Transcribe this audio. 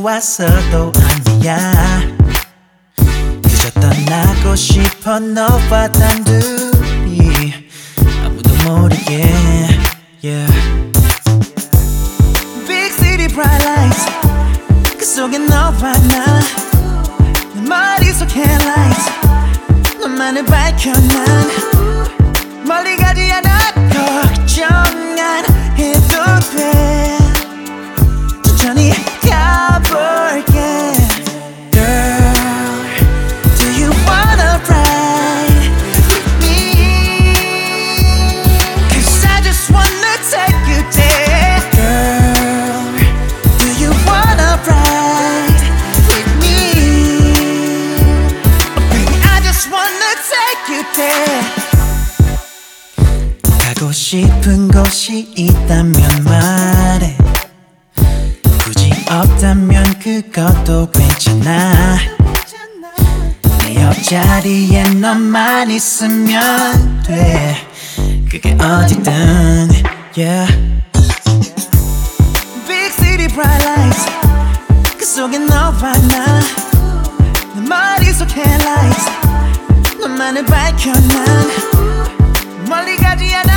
왔어도 아니야. 그저 떠나고 싶어 너와 단둘이 아무도 모르게 yeah. Big city bright lights 그 속에 너와 나 내 머릿속 headlights 너만을 밝혀 난 멀리 가지 않아 걱정 안 해도 돼 천천히 가볼게 Girl, do you wanna ride with me? Cause I just wanna take you there Girl, do you wanna ride with me? Oh baby, I just wanna take you there 가고 싶은 곳이 있다면 말해 굳이 없다면 그것도 괜찮아 내 옆자리에 너만 있으면 돼 그게 어디든 yeah. Big city bright lights 그 속에 너와 나 내 머릿속 headlights 너만을 밝혀 난 멀리 가지 않아